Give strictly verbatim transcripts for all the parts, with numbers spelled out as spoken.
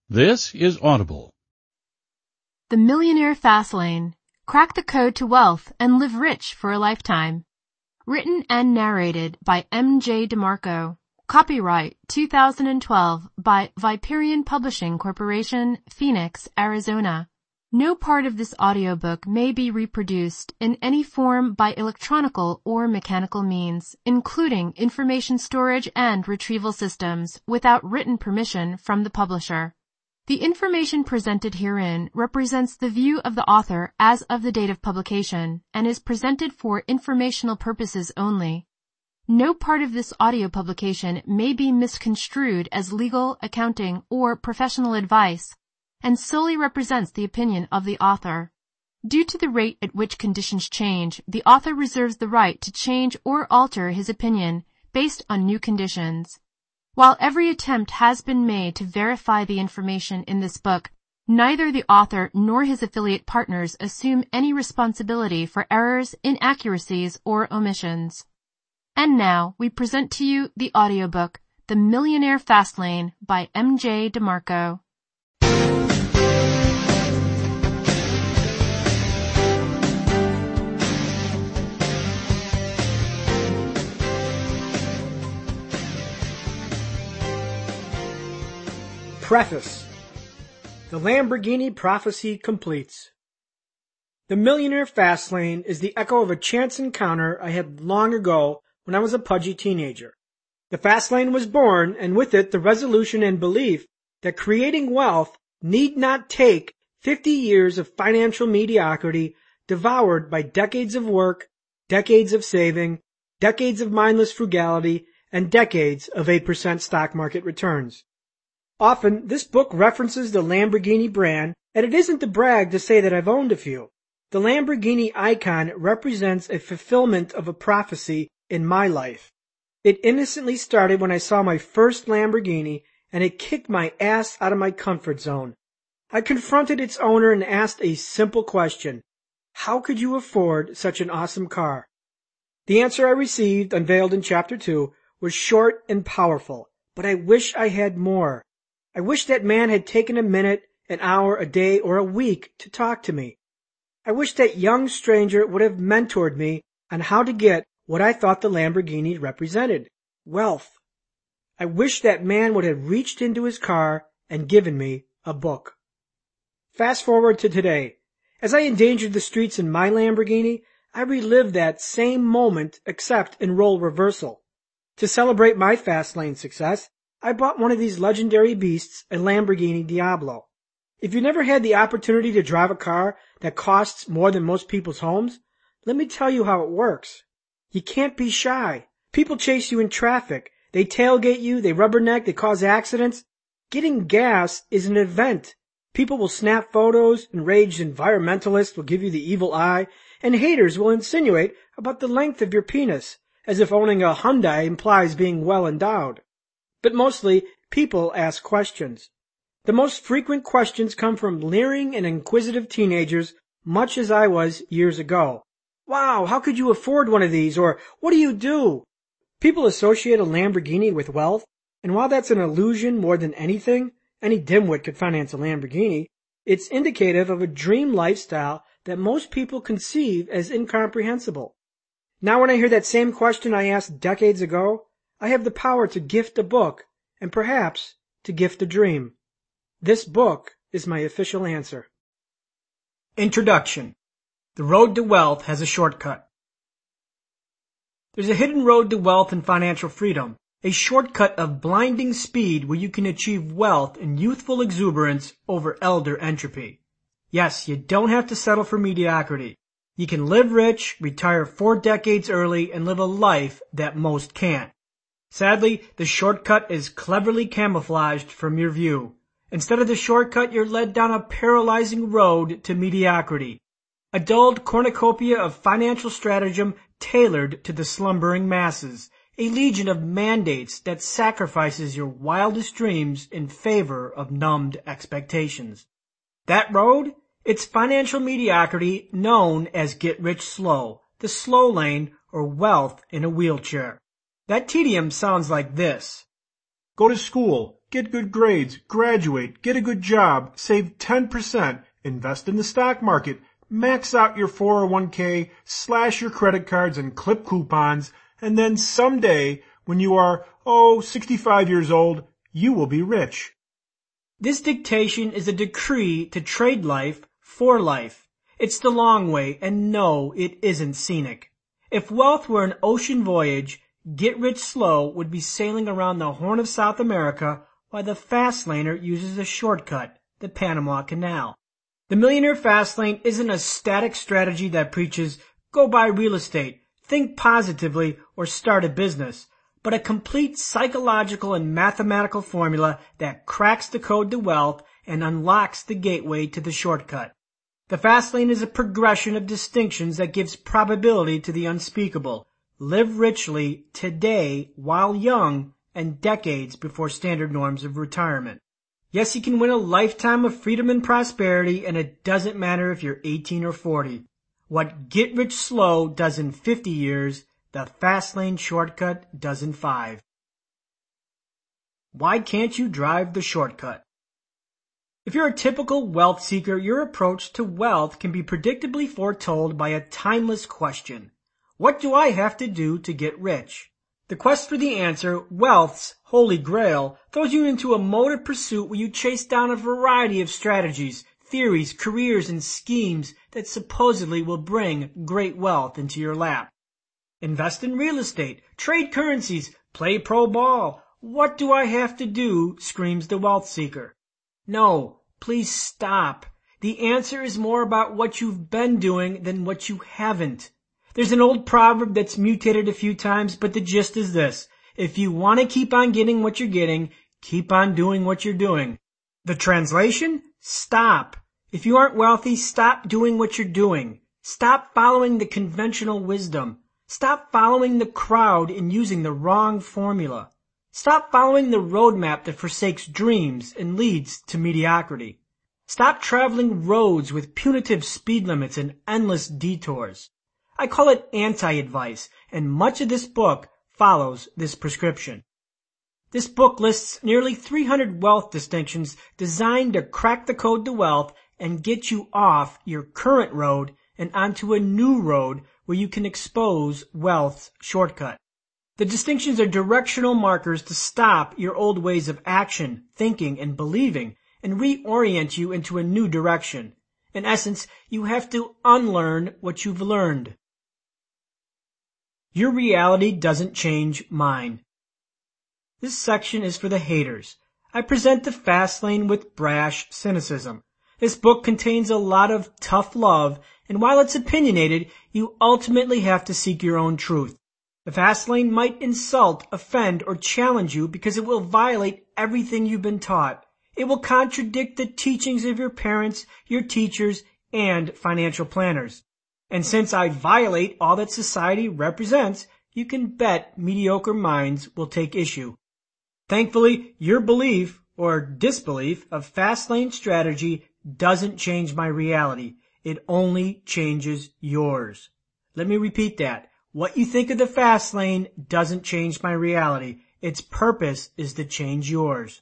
This is Audible. The Millionaire Fastlane. Crack the code to wealth and live rich for a lifetime. Written and narrated by M J DeMarco. Copyright two thousand twelve by Viperian Publishing Corporation, Phoenix, Arizona. No part of this audiobook may be reproduced in any form by electronical or mechanical means, including information storage and retrieval systems, without written permission from the publisher. The information presented herein represents the view of the author as of the date of publication and is presented for informational purposes only. No part of this audio publication may be misconstrued as legal, accounting, or professional advice, and solely represents the opinion of the author. Due to the rate at which conditions change, the author reserves the right to change or alter his opinion based on new conditions. While every attempt has been made to verify the information in this book, neither the author nor his affiliate partners assume any responsibility for errors, inaccuracies, or omissions. And now we present to you the audiobook, The Millionaire Fastlane by M J DeMarco. Preface. The Lamborghini prophecy completes. The Millionaire Fastlane is the echo of a chance encounter I had long ago when I was a pudgy teenager. The Fastlane was born, and with it the resolution and belief that creating wealth need not take fifty years of financial mediocrity devoured by decades of work, decades of saving, decades of mindless frugality, and decades of eight percent stock market returns. Often, this book references the Lamborghini brand, and it isn't to brag to say that I've owned a few. The Lamborghini icon represents a fulfillment of a prophecy in my life. It innocently started when I saw my first Lamborghini, and it kicked my ass out of my comfort zone. I confronted its owner and asked a simple question. How could you afford such an awesome car? The answer I received, unveiled in chapter two, was short and powerful, but I wish I had more. I wish that man had taken a minute, an hour, a day, or a week to talk to me. I wish that young stranger would have mentored me on how to get what I thought the Lamborghini represented, wealth. I wish that man would have reached into his car and given me a book. Fast forward to today. As I endangered the streets in my Lamborghini, I relived that same moment except in role reversal. To celebrate my Fastlane success, I bought one of these legendary beasts, a Lamborghini Diablo. If you never had the opportunity to drive a car that costs more than most people's homes, let me tell you how it works. You can't be shy. People chase you in traffic. They tailgate you, they rubberneck, they cause accidents. Getting gas is an event. People will snap photos, enraged environmentalists will give you the evil eye, and haters will insinuate about the length of your penis, as if owning a Hyundai implies being well endowed. But mostly, people ask questions. The most frequent questions come from leering and inquisitive teenagers, much as I was years ago. Wow, how could you afford one of these? Or, what do you do? People associate a Lamborghini with wealth, and while that's an illusion more than anything, any dimwit could finance a Lamborghini, it's indicative of a dream lifestyle that most people conceive as incomprehensible. Now when I hear that same question I asked decades ago, I have the power to gift a book, and perhaps to gift a dream. This book is my official answer. Introduction. The road to wealth has a shortcut. There's a hidden road to wealth and financial freedom, a shortcut of blinding speed where you can achieve wealth and youthful exuberance over elder entropy. Yes, you don't have to settle for mediocrity. You can live rich, retire four decades early, and live a life that most can't. Sadly, the shortcut is cleverly camouflaged from your view. Instead of the shortcut, you're led down a paralyzing road to mediocrity. A dulled cornucopia of financial stratagem tailored to the slumbering masses. A legion of mandates that sacrifices your wildest dreams in favor of numbed expectations. That road? It's financial mediocrity known as get rich slow, the slow lane, or wealth in a wheelchair. That tedium sounds like this. Go to school, get good grades, graduate, get a good job, save ten percent, invest in the stock market, max out your four oh one k, slash your credit cards and clip coupons, and then someday, when you are, oh, sixty-five years old, you will be rich. This dictation is a decree to trade life for life. It's the long way, and no, it isn't scenic. If wealth were an ocean voyage, Get Rich Slow would be sailing around the Horn of South America while the fast laner uses a shortcut, the Panama Canal. The Millionaire Fastlane isn't a static strategy that preaches, go buy real estate, think positively, or start a business, but a complete psychological and mathematical formula that cracks the code to wealth and unlocks the gateway to the shortcut. The Fastlane is a progression of distinctions that gives probability to the unspeakable. Live richly today while young and decades before standard norms of retirement. Yes, you can win a lifetime of freedom and prosperity, and it doesn't matter if you're eighteen or forty. What Get Rich Slow does in fifty years, the Fastlane shortcut does in five. Why can't you drive the shortcut? If you're a typical wealth seeker, your approach to wealth can be predictably foretold by a timeless question. What do I have to do to get rich? The quest for the answer, wealth's holy grail, throws you into a mode of pursuit where you chase down a variety of strategies, theories, careers, and schemes that supposedly will bring great wealth into your lap. Invest in real estate, trade currencies, play pro ball. What do I have to do? Screams the wealth seeker. No, please stop. The answer is more about what you've been doing than what you haven't. There's an old proverb that's mutated a few times, but the gist is this. If you want to keep on getting what you're getting, keep on doing what you're doing. The translation? Stop. If you aren't wealthy, stop doing what you're doing. Stop following the conventional wisdom. Stop following the crowd and using the wrong formula. Stop following the roadmap that forsakes dreams and leads to mediocrity. Stop traveling roads with punitive speed limits and endless detours. I call it anti-advice, and much of this book follows this prescription. This book lists nearly three hundred wealth distinctions designed to crack the code to wealth and get you off your current road and onto a new road where you can expose wealth's shortcut. The distinctions are directional markers to stop your old ways of action, thinking, and believing, and reorient you into a new direction. In essence, you have to unlearn what you've learned. Your reality doesn't change mine. This section is for the haters. I present the Fastlane with brash cynicism. This book contains a lot of tough love, and while it's opinionated, you ultimately have to seek your own truth. The Fastlane might insult, offend, or challenge you because it will violate everything you've been taught. It will contradict the teachings of your parents, your teachers, and financial planners. And since I violate all that society represents, you can bet mediocre minds will take issue. Thankfully, your belief or disbelief of Fastlane strategy doesn't change my reality. It only changes yours. Let me repeat that. What you think of the Fastlane doesn't change my reality. Its purpose is to change yours.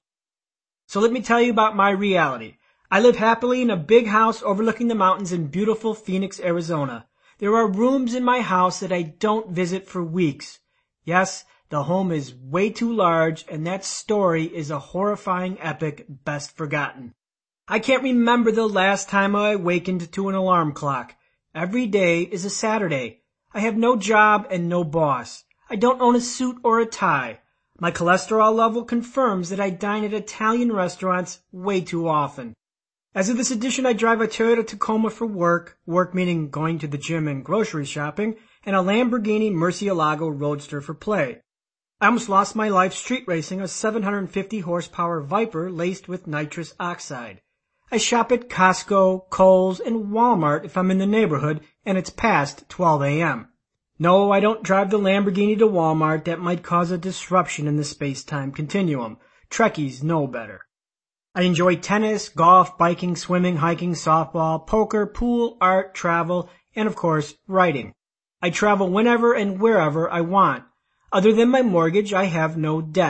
So let me tell you about my reality. I live happily in a big house overlooking the mountains in beautiful Phoenix, Arizona. There are rooms in my house that I don't visit for weeks. Yes, the home is way too large, and that story is a horrifying epic best forgotten. I can't remember the last time I awakened to an alarm clock. Every day is a Saturday. I have no job and no boss. I don't own a suit or a tie. My cholesterol level confirms that I dine at Italian restaurants way too often. As of this edition, I drive a Toyota Tacoma for work, work meaning going to the gym and grocery shopping, and a Lamborghini Murcielago Roadster for play. I almost lost my life street racing a seven hundred fifty horsepower Viper laced with nitrous oxide. I shop at Costco, Kohl's, and Walmart if I'm in the neighborhood and it's past twelve a.m. No, I don't drive the Lamborghini to Walmart. That might cause a disruption in the space-time continuum. Trekkies know better. I enjoy tennis, golf, biking, swimming, hiking, softball, poker, pool, art, travel, and of course, writing. I travel whenever and wherever I want. Other than my mortgage, I have no debt.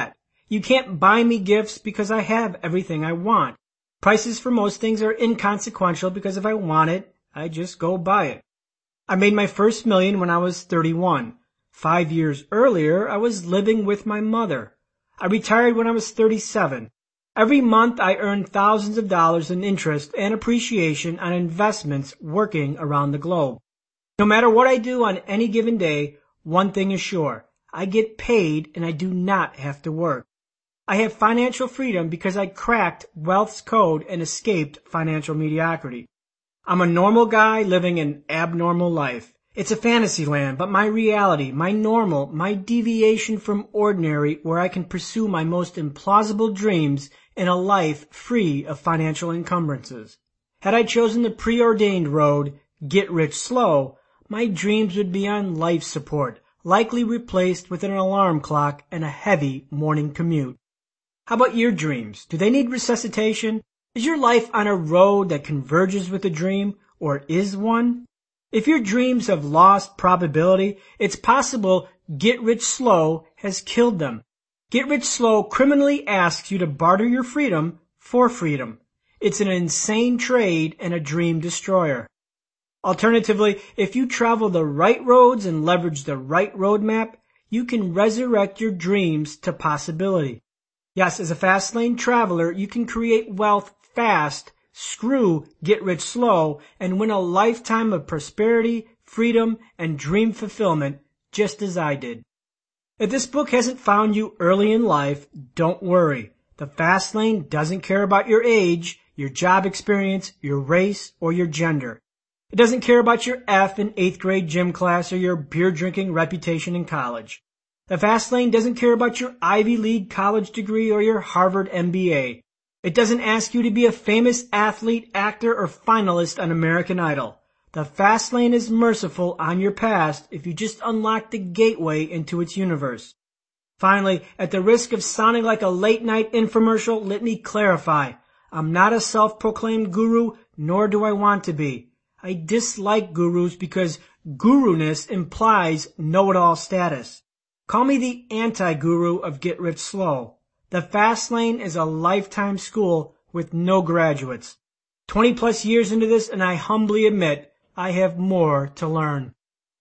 You can't buy me gifts because I have everything I want. Prices for most things are inconsequential because if I want it, I just go buy it. I made my first million when I was thirty-one. Five years earlier, I was living with my mother. I retired when I was thirty-seven. Every month, I earned thousands of dollars in interest and appreciation on investments working around the globe. No matter what I do on any given day, one thing is sure. I get paid and I do not have to work. I have financial freedom because I cracked wealth's code and escaped financial mediocrity. I'm a normal guy living an abnormal life. It's a fantasy land, but my reality, my normal, my deviation from ordinary where I can pursue my most implausible dreams in a life free of financial encumbrances. Had I chosen the preordained road, get rich slow, my dreams would be on life support, likely replaced with an alarm clock and a heavy morning commute. How about your dreams? Do they need resuscitation? Is your life on a road that converges with a dream, or is one? If your dreams have lost probability, it's possible Get Rich Slow has killed them. Get Rich Slow criminally asks you to barter your freedom for freedom. It's an insane trade and a dream destroyer. Alternatively, if you travel the right roads and leverage the right roadmap, you can resurrect your dreams to possibility. Yes, as a fast lane traveler, you can create wealth fast, screw Get Rich Slow, and win a lifetime of prosperity, freedom, and dream fulfillment, just as I did. If this book hasn't found you early in life, don't worry. The fast lane doesn't care about your age, your job experience, your race, or your gender. It doesn't care about your F in eighth grade gym class or your beer drinking reputation in college. The fast lane doesn't care about your Ivy League college degree or your Harvard M B A. It doesn't ask you to be a famous athlete, actor, or finalist on American Idol. The fast lane is merciful on your past if you just unlock the gateway into its universe. Finally, at the risk of sounding like a late-night infomercial, let me clarify. I'm not a self-proclaimed guru, nor do I want to be. I dislike gurus because guru-ness implies know-it-all status. Call me the anti-guru of Get Rich Slow. The fast lane is a lifetime school with no graduates. Twenty plus years into this, and I humbly admit I have more to learn.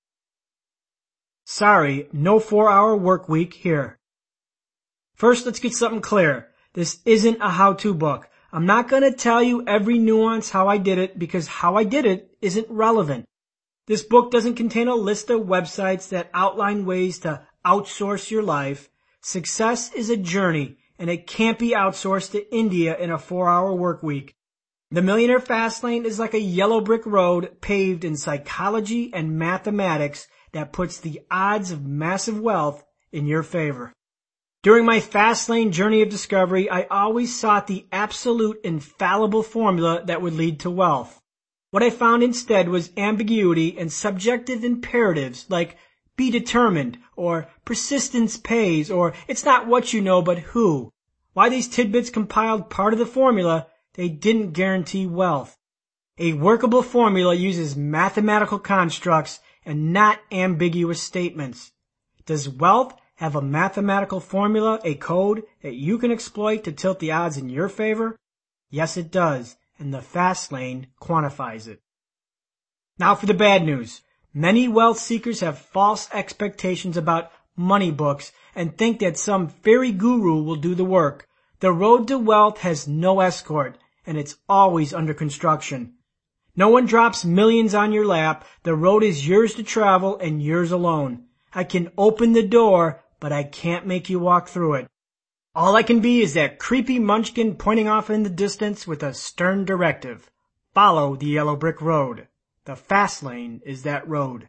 Sorry, no four-hour work week here. First, let's get something clear. This isn't a how-to book. I'm not going to tell you every nuance how I did it because how I did it isn't relevant. This book doesn't contain a list of websites that outline ways to outsource your life. Success is a journey, and it can't be outsourced to India in a four-hour work week. The Millionaire Fast Lane is like a yellow brick road paved in psychology and mathematics that puts the odds of massive wealth in your favor. During my fast lane journey of discovery, I always sought the absolute infallible formula that would lead to wealth. What I found instead was ambiguity and subjective imperatives like be determined, or persistence pays, or it's not what you know but who. Why these tidbits compiled part of the formula, they didn't guarantee wealth. A workable formula uses mathematical constructs and not ambiguous statements. Does wealth have a mathematical formula, a code that you can exploit to tilt the odds in your favor? Yes, it does, and the fast lane quantifies it. Now for the bad news. Many wealth seekers have false expectations about money books and think that some fairy guru will do the work. The road to wealth has no escort, and it's always under construction. No one drops millions on your lap. The road is yours to travel and yours alone. I can open the door, but I can't make you walk through it. All I can be is that creepy munchkin pointing off in the distance with a stern directive. Follow the yellow brick road. The fast lane is that road.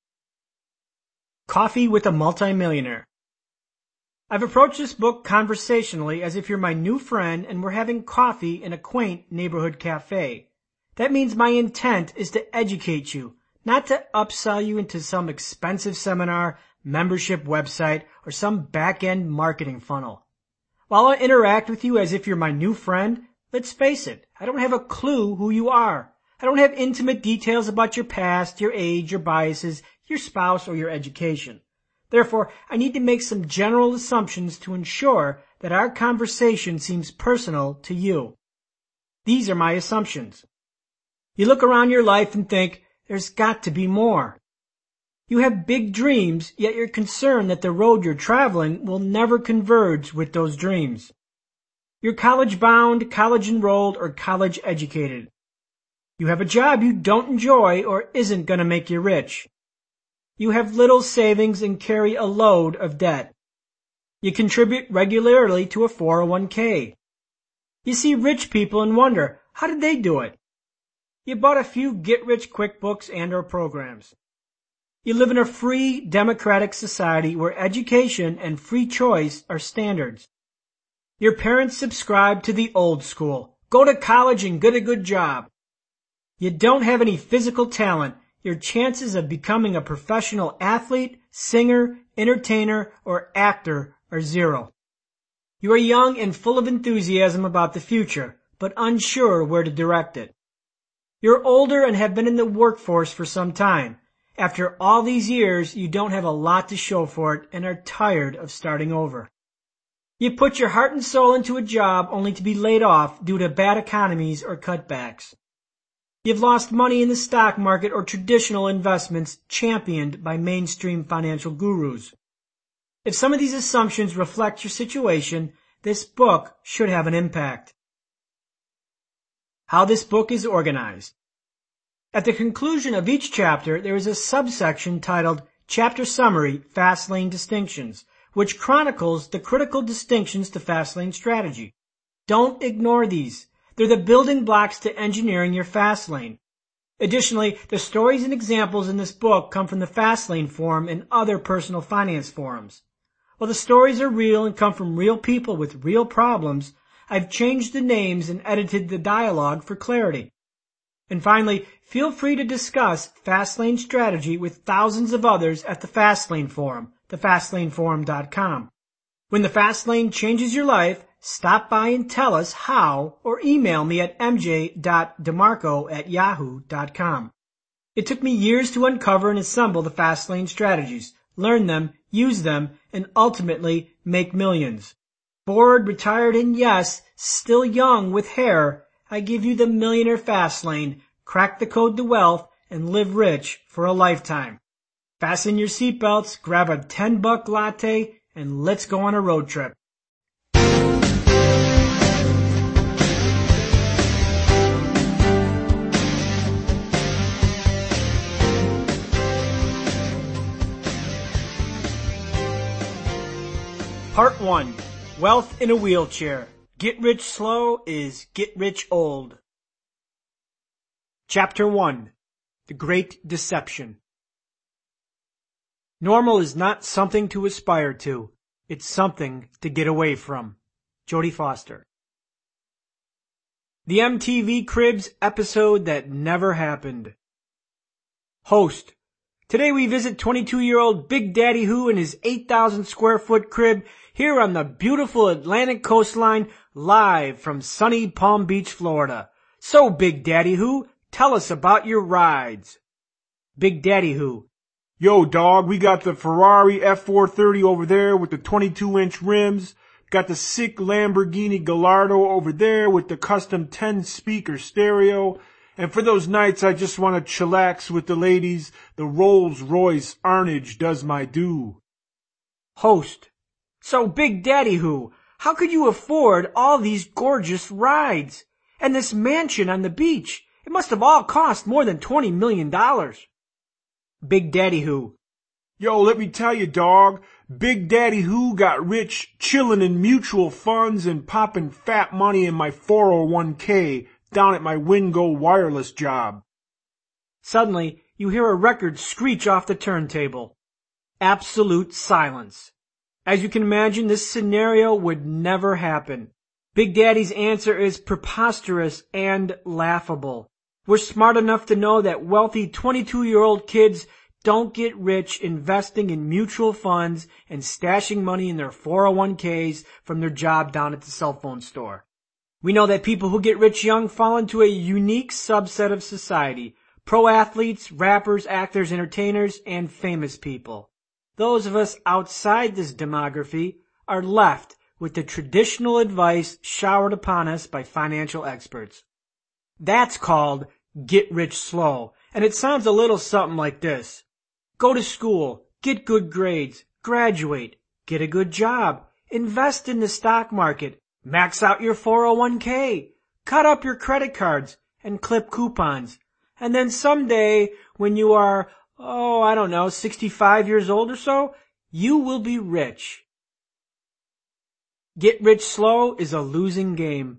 Coffee with a Multimillionaire. I've approached this book conversationally as if you're my new friend and we're having coffee in a quaint neighborhood cafe. That means my intent is to educate you, not to upsell you into some expensive seminar, membership website, or some back-end marketing funnel. While I interact with you as if you're my new friend, let's face it, I don't have a clue who you are. I don't have intimate details about your past, your age, your biases, your spouse, or your education. Therefore, I need to make some general assumptions to ensure that our conversation seems personal to you. These are my assumptions. You look around your life and think, there's got to be more. You have big dreams, yet you're concerned that the road you're traveling will never converge with those dreams. You're college-bound, college-enrolled, or college-educated. You have a job you don't enjoy or isn't going to make you rich. You have little savings and carry a load of debt. You contribute regularly to a four oh one k. You see rich people and wonder, how did they do it? You bought a few get-rich-quick books and or programs. You live in a free, democratic society where education and free choice are standards. Your parents subscribe to the old school. Go to college and get a good job. You don't have any physical talent. Your chances of becoming a professional athlete, singer, entertainer, or actor are zero. You are young and full of enthusiasm about the future, but unsure where to direct it. You're older and have been in the workforce for some time. After all these years, you don't have a lot to show for it and are tired of starting over. You put your heart and soul into a job only to be laid off due to bad economies or cutbacks. You've lost money in the stock market or traditional investments championed by mainstream financial gurus. If some of these assumptions reflect your situation, this book should have an impact. How this book is organized. At the conclusion of each chapter, there is a subsection titled Chapter Summary, Fastlane Distinctions, which chronicles the critical distinctions to Fastlane strategy. Don't ignore these. They're the building blocks to engineering your Fastlane. Additionally, the stories and examples in this book come from the Fastlane forum and other personal finance forums. While the stories are real and come from real people with real problems, I've changed the names and edited the dialogue for clarity. And finally, feel free to discuss Fastlane strategy with thousands of others at the Fastlane forum, the fastlane forum dot com. When the Fastlane changes your life, stop by and tell us how or email me at m j dot demarco at yahoo dot com. It took me years to uncover and assemble the Fastlane strategies, learn them, use them, and ultimately make millions. Bored, retired, and yes, still young with hair, I give you the Millionaire Fastlane, crack the code to wealth, and live rich for a lifetime. Fasten your seatbelts, grab a ten buck latte, and let's go on a road trip. Part one. Wealth in a Wheelchair. Get rich slow is get rich old. Chapter one. The Great Deception. Normal is not something to aspire to. It's something to get away from. Jodie Foster. The M T V Cribs episode that never happened. Host. Today we visit twenty-two-year-old Big Daddy Who in his eight thousand square foot crib here on the beautiful Atlantic coastline, live from sunny Palm Beach, Florida. So, Big Daddy Who, tell us about your rides. Big Daddy Who. Yo, dog, we got the Ferrari F four thirty over there with the twenty-two inch rims. Got the sick Lamborghini Gallardo over there with the custom ten speaker stereo. And for those nights I just want to chillax with the ladies, the Rolls Royce Arnage does my due. Host. So, Big Daddy Who, how could you afford all these gorgeous rides? And this mansion on the beach? It must have all cost more than twenty million dollars. Big Daddy Who. Yo, let me tell you, dog, Big Daddy Who got rich chillin' in mutual funds and popping fat money in my four oh one k down at my Wingo wireless job. Suddenly, you hear a record screech off the turntable. Absolute silence. As you can imagine, this scenario would never happen. Big Daddy's answer is preposterous and laughable. We're smart enough to know that wealthy twenty-two-year-old kids don't get rich investing in mutual funds and stashing money in their four oh one k's from their job down at the cell phone store. We know that people who get rich young fall into a unique subset of society: pro athletes, rappers, actors, entertainers, and famous people. those of us outside this demography are left with the traditional advice showered upon us by financial experts. That's called get rich slow, and it sounds a little something like this. Go to school, get good grades, graduate, get a good job, invest in the stock market, max out your four oh one k, cut up your credit cards, and clip coupons. And then someday, when you are, oh, I don't know, sixty-five years old or so, you will be rich. Get rich slow is a losing game.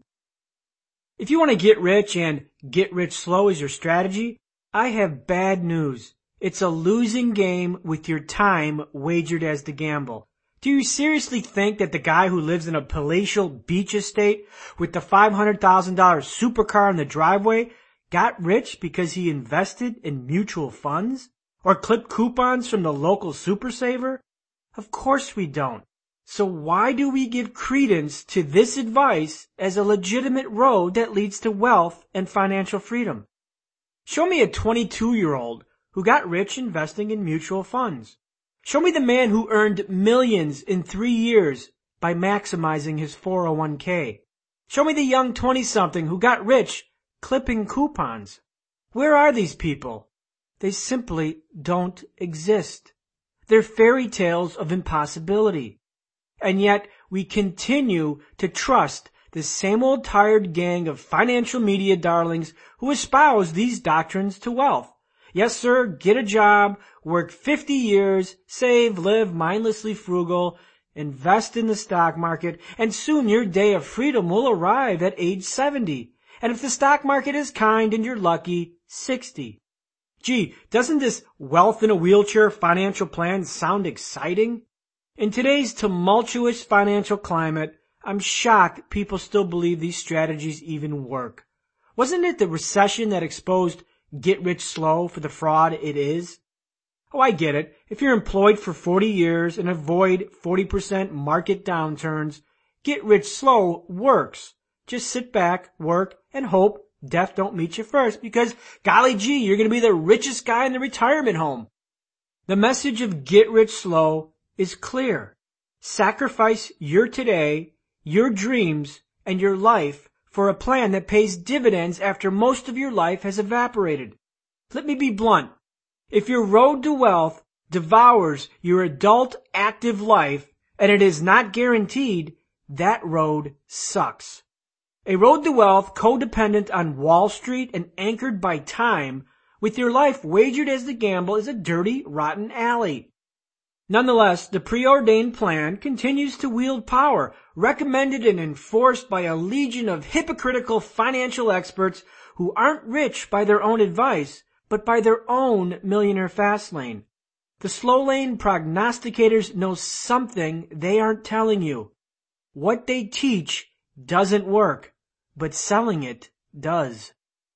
If you want to get rich and get rich slow is your strategy, I have bad news. It's a losing game with your time wagered as the gamble. Do you seriously think that the guy who lives in a palatial beach estate with the five hundred thousand dollars supercar in the driveway got rich because he invested in mutual funds or clipped coupons from the local super saver? Of course we don't. So why do we give credence to this advice as a legitimate road that leads to wealth and financial freedom? Show me a twenty-two-year-old who got rich investing in mutual funds. Show me the man who earned millions in three years by maximizing his four oh one k. Show me the young twenty-something who got rich clipping coupons. Where are these people? They simply don't exist. They're fairy tales of impossibility. And yet we continue to trust the same old tired gang of financial media darlings who espouse these doctrines to wealth. Yes, sir, get a job, work fifty years, save, live mindlessly frugal, invest in the stock market, and soon your day of freedom will arrive at age seventy. And if the stock market is kind and you're lucky, sixty. Gee, doesn't this wealth in a wheelchair financial plan sound exciting? In today's tumultuous financial climate, I'm shocked people still believe these strategies even work. Wasn't it the recession that exposed get rich slow for the fraud it is? Oh, I get it. If you're employed for forty years and avoid forty percent market downturns, get rich slow works. Just sit back, work, and hope death don't meet you first because, golly gee, you're going to be the richest guy in the retirement home. The message of get rich slow is clear. Sacrifice your today, your dreams, and your life for a plan that pays dividends after most of your life has evaporated. Let me be blunt. If your road to wealth devours your adult active life and it is not guaranteed, that road sucks. A road to wealth codependent on Wall Street and anchored by time, with your life wagered as the gamble, is a dirty, rotten alley. Nonetheless, the preordained plan continues to wield power, recommended and enforced by a legion of hypocritical financial experts who aren't rich by their own advice, but by their own millionaire fast lane. The slow lane prognosticators know something they aren't telling you. What they teach doesn't work, but selling it does.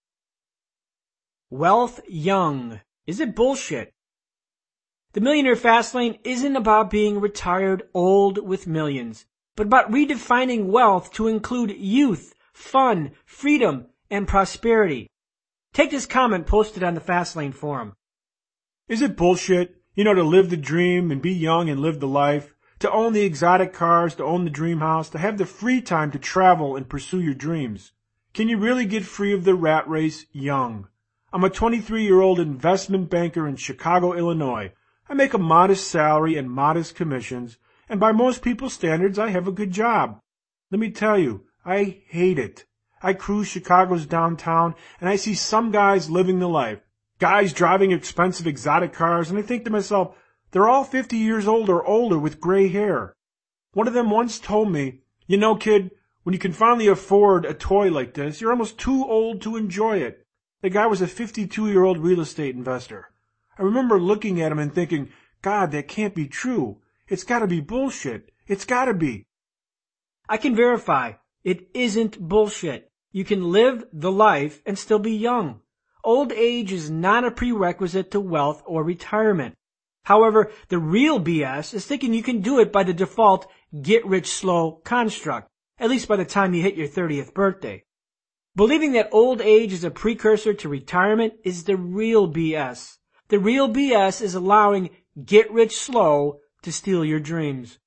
Wealth young. Is it bullshit? The Millionaire Fastlane isn't about being retired old with millions, but about redefining wealth to include youth, fun, freedom, and prosperity. Take this comment posted on the Fastlane forum. Is it bullshit, you know, to live the dream and be young and live the life, to own the exotic cars, to own the dream house, to have the free time to travel and pursue your dreams? Can you really get free of the rat race young? I'm a twenty-three-year-old investment banker in Chicago, Illinois. I make a modest salary and modest commissions, and by most people's standards, I have a good job. Let me tell you, I hate it. I cruise Chicago's downtown, and I see some guys living the life. Guys driving expensive exotic cars, and I think to myself, they're all fifty years old or older with gray hair. One of them once told me, you know, kid, when you can finally afford a toy like this, you're almost too old to enjoy it. The guy was a fifty-two-year-old real estate investor. I remember looking at him and thinking, God, that can't be true. It's gotta be bullshit. It's gotta be. I can verify, it isn't bullshit. You can live the life and still be young. Old age is not a prerequisite to wealth or retirement. However, the real B S is thinking you can do it by the default get-rich-slow construct, at least by the time you hit your thirtieth birthday. Believing that old age is a precursor to retirement is the real B S. The real B S is allowing get rich slow to steal your dreams.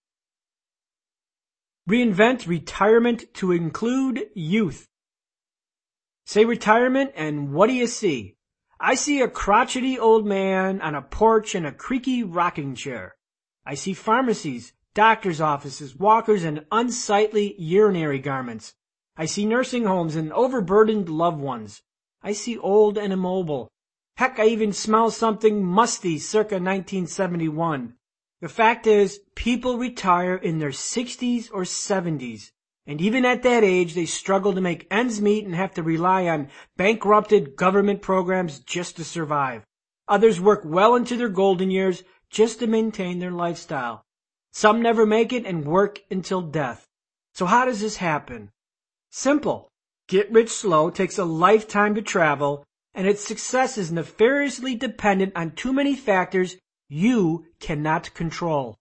Reinvent retirement to include youth. Say retirement, and what do you see? I see a crotchety old man on a porch in a creaky rocking chair. I see pharmacies, doctor's offices, walkers, and unsightly urinary garments. I see nursing homes and overburdened loved ones. I see old and immobile. Heck, I even smell something musty circa nineteen seventy-one. The fact is, people retire in their sixties or seventies, and even at that age, they struggle to make ends meet and have to rely on bankrupted government programs just to survive. Others work well into their golden years just to maintain their lifestyle. Some never make it and work until death. So how does this happen? Simple. Get rich slow takes a lifetime to travel, and its success is nefariously dependent on too many factors you cannot control.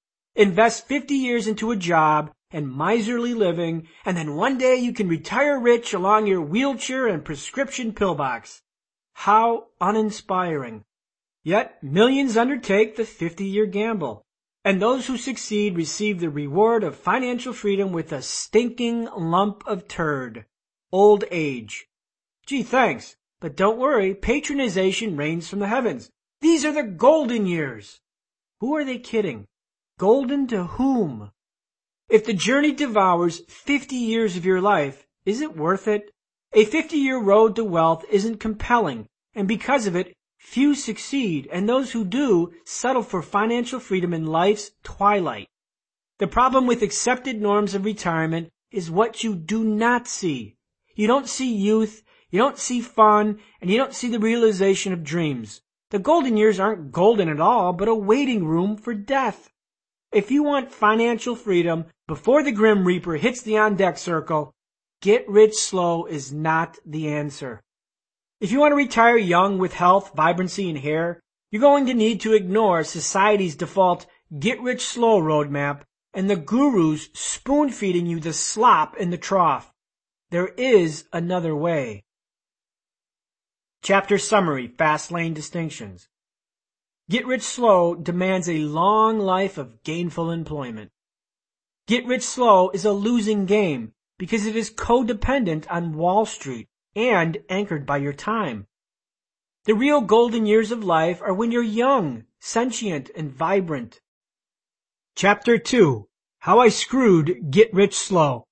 Invest fifty years into a job and miserly living, and then one day you can retire rich along your wheelchair and prescription pill box. How uninspiring. Yet millions undertake the fifty-year gamble, and those who succeed receive the reward of financial freedom with a stinking lump of turd. Old age. Gee, thanks, but don't worry, patronization rains from the heavens. These are the golden years. Who are they kidding? Golden to whom? If the journey devours fifty years of your life, is it worth it? A fifty-year road to wealth isn't compelling, and because of it, few succeed, and those who do settle for financial freedom in life's twilight. The problem with accepted norms of retirement is what you do not see. You don't see youth, you don't see fun, and you don't see the realization of dreams. The golden years aren't golden at all, but a waiting room for death. If you want financial freedom before the Grim Reaper hits the on-deck circle, get rich slow is not the answer. If you want to retire young with health, vibrancy, and hair, you're going to need to ignore society's default get-rich-slow roadmap and the gurus spoon-feeding you the slop in the trough. There is another way. Chapter Summary, Fast Lane Distinctions. Get Rich Slow demands a long life of gainful employment. Get Rich Slow is a losing game because it is codependent on Wall Street and anchored by your time. The real golden years of life are when you're young, sentient, and vibrant. Chapter two. How I Screwed Get Rich Slow.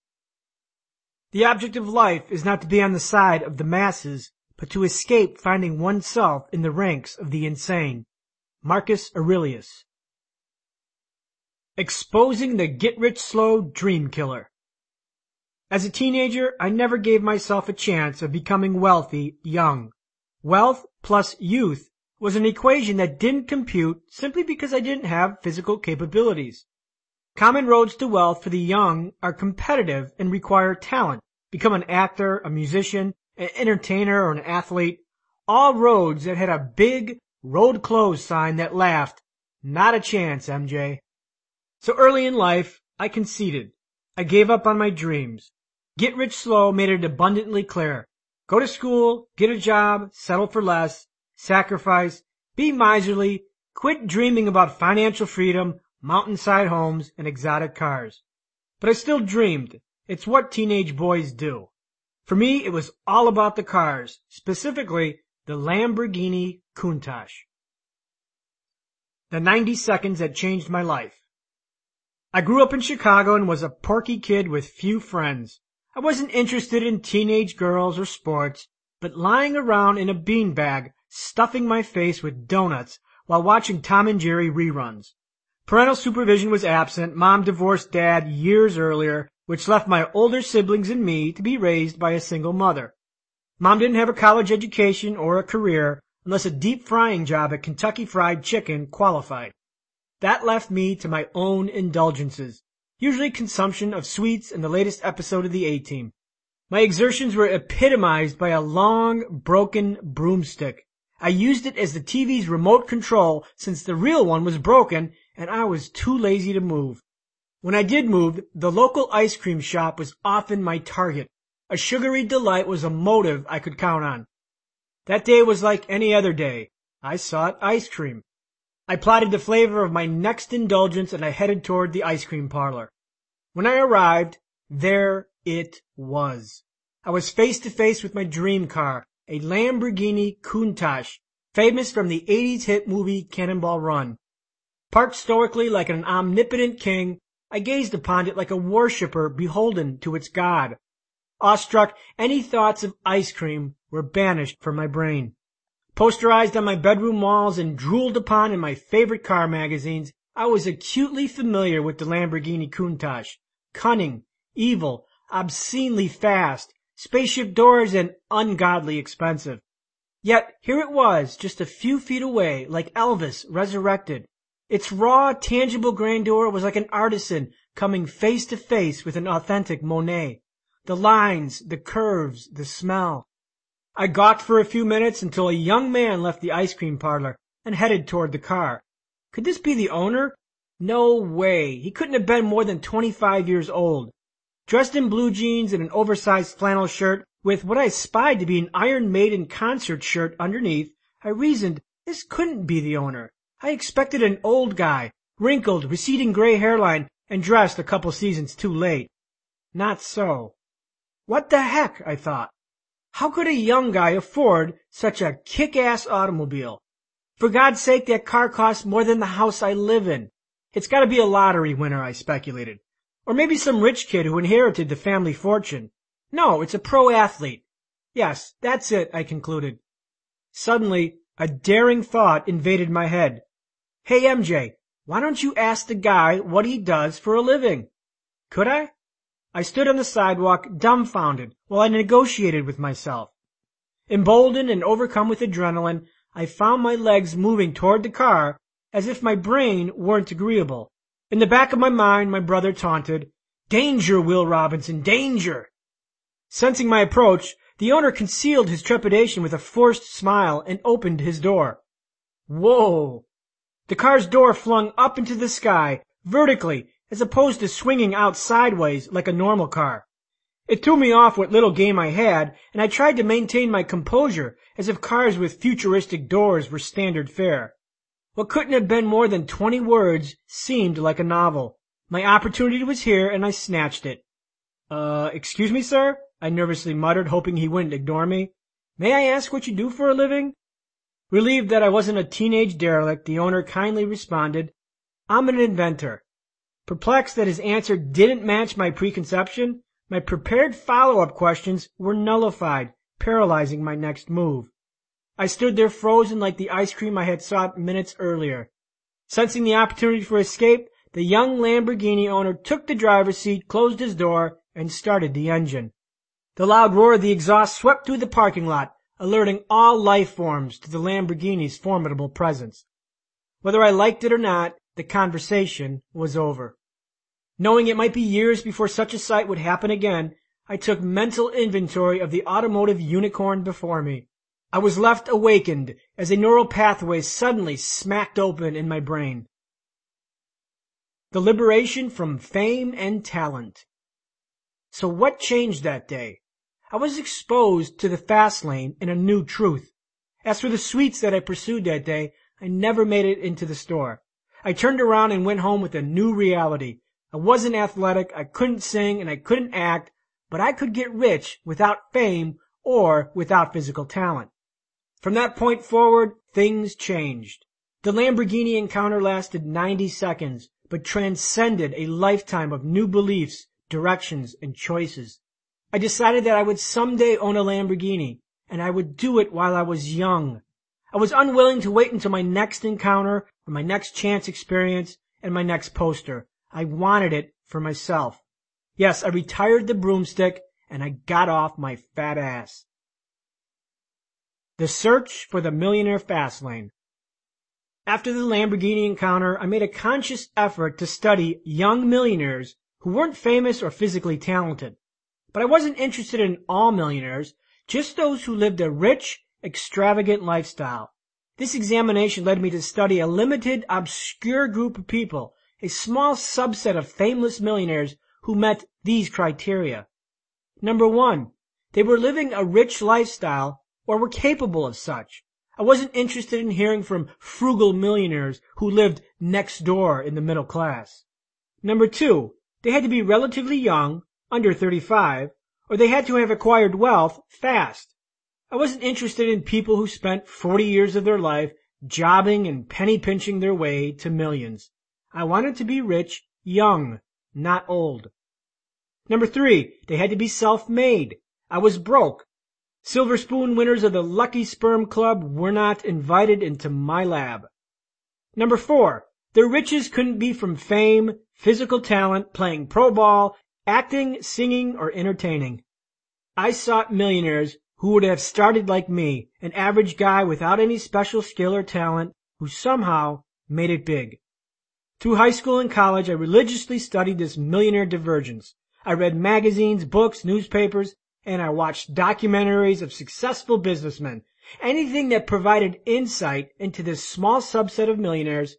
The object of life is not to be on the side of the masses, but to escape finding oneself in the ranks of the insane. Marcus Aurelius. Exposing the get-rich-slow dream killer. As a teenager, I never gave myself a chance of becoming wealthy young. Wealth plus youth was an equation that didn't compute simply because I didn't have physical capabilities. Common roads to wealth for the young are competitive and require talent. Become an actor, a musician, an entertainer, or an athlete. All roads that had a big road closed sign that laughed, "Not a chance, M J." So early in life, I conceded. I gave up on my dreams. Get Rich Slow made it abundantly clear. Go to school, get a job, settle for less, sacrifice, be miserly, quit dreaming about financial freedom, mountainside homes, and exotic cars. But I still dreamed. It's what teenage boys do. For me, it was all about the cars, specifically the Lamborghini Countach. The ninety seconds that changed my life. I grew up in Chicago and was a porky kid with few friends. I wasn't interested in teenage girls or sports, but lying around in a beanbag, stuffing my face with donuts while watching Tom and Jerry reruns. Parental supervision was absent. Mom divorced Dad years earlier, which left my older siblings and me to be raised by a single mother. Mom didn't have a college education or a career unless a deep frying job at Kentucky Fried Chicken qualified. That left me to my own indulgences, usually consumption of sweets and the latest episode of the A-Team. My exertions were epitomized by a long, broken broomstick. I used it as the T V's remote control since the real one was broken and I was too lazy to move. When I did move, the local ice cream shop was often my target. A sugary delight was a motive I could count on. That day was like any other day. I sought ice cream. I plotted the flavor of my next indulgence and I headed toward the ice cream parlor. When I arrived, there it was. I was face to face with my dream car, a Lamborghini Countach, famous from the eighties hit movie Cannonball Run. Parked stoically like an omnipotent king, I gazed upon it like a worshipper beholden to its god. Awestruck, any thoughts of ice cream were banished from my brain. Posterized on my bedroom walls and drooled upon in my favorite car magazines, I was acutely familiar with the Lamborghini Countach. Cunning, evil, obscenely fast, spaceship doors, and ungodly expensive. Yet here it was, just a few feet away, like Elvis resurrected. Its raw, tangible grandeur was like an artisan coming face to face with an authentic Monet. The lines, the curves, the smell. I gawked for a few minutes until a young man left the ice cream parlor and headed toward the car. Could this be the owner? No way. He couldn't have been more than twenty-five years old. Dressed in blue jeans and an oversized flannel shirt with what I spied to be an Iron Maiden concert shirt underneath, I reasoned this couldn't be the owner. I expected an old guy, wrinkled, receding gray hairline, and dressed a couple seasons too late. Not so. What the heck, I thought. How could a young guy afford such a kick-ass automobile? For God's sake, that car costs more than the house I live in. It's got to be a lottery winner, I speculated. Or maybe some rich kid who inherited the family fortune. No, it's a pro athlete. Yes, that's it, I concluded. Suddenly, a daring thought invaded my head. Hey, M J, why don't you ask the guy what he does for a living? Could I? I stood on the sidewalk, dumbfounded, while I negotiated with myself. Emboldened and overcome with adrenaline, I found my legs moving toward the car as if my brain weren't agreeable. In the back of my mind, my brother taunted, "Danger, Will Robinson, danger!" Sensing my approach, the owner concealed his trepidation with a forced smile and opened his door. Whoa! The car's door flung up into the sky, vertically, as opposed to swinging out sideways like a normal car. It threw me off what little game I had, and I tried to maintain my composure as if cars with futuristic doors were standard fare. What couldn't have been more than twenty words seemed like a novel. My opportunity was here, and I snatched it. Uh, excuse me, sir? I nervously muttered, hoping he wouldn't ignore me. May I ask what you do for a living? Relieved that I wasn't a teenage derelict, the owner kindly responded, I'm an inventor. Perplexed that his answer didn't match my preconception, my prepared follow-up questions were nullified, paralyzing my next move. I stood there frozen like the ice cream I had sought minutes earlier. Sensing the opportunity for escape, the young Lamborghini owner took the driver's seat, closed his door, and started the engine. The loud roar of the exhaust swept through the parking lot, alerting all life forms to the Lamborghini's formidable presence. Whether I liked it or not, the conversation was over. Knowing it might be years before such a sight would happen again, I took mental inventory of the automotive unicorn before me. I was left awakened as a neural pathway suddenly smacked open in my brain. The liberation from fame and talent. So what changed that day? I was exposed to the fast lane in a new truth. As for the sweets that I pursued that day, I never made it into the store. I turned around and went home with a new reality. I wasn't athletic, I couldn't sing, and I couldn't act, but I could get rich without fame or without physical talent. From that point forward, things changed. The Lamborghini encounter lasted ninety seconds, but transcended a lifetime of new beliefs, directions, and choices. I decided that I would someday own a Lamborghini, and I would do it while I was young. I was unwilling to wait until my next encounter, or my next chance experience, and my next poster. I wanted it for myself. Yes, I retired the broomstick, and I got off my fat ass. The search for the millionaire fast lane. After the Lamborghini encounter, I made a conscious effort to study young millionaires who weren't famous or physically talented. But I wasn't interested in all millionaires, just those who lived a rich, extravagant lifestyle. This examination led me to study a limited, obscure group of people, a small subset of fameless millionaires who met these criteria. Number one, they were living a rich lifestyle or were capable of such. I wasn't interested in hearing from frugal millionaires who lived next door in the middle class. Number two, they had to be relatively young, under thirty-five, or they had to have acquired wealth fast. I wasn't interested in people who spent forty years of their life jobbing and penny pinching their way to millions. I wanted to be rich young, not old. Number three, they had to be self-made. I was broke. Silver spoon winners of the Lucky Sperm Club were not invited into my lab. Number four, their riches couldn't be from fame, physical talent, playing pro ball, acting, singing, or entertaining. I sought millionaires who would have started like me, an average guy without any special skill or talent, who somehow made it big. Through high school and college, I religiously studied this millionaire divergence. I read magazines, books, newspapers, and I watched documentaries of successful businessmen. Anything that provided insight into this small subset of millionaires,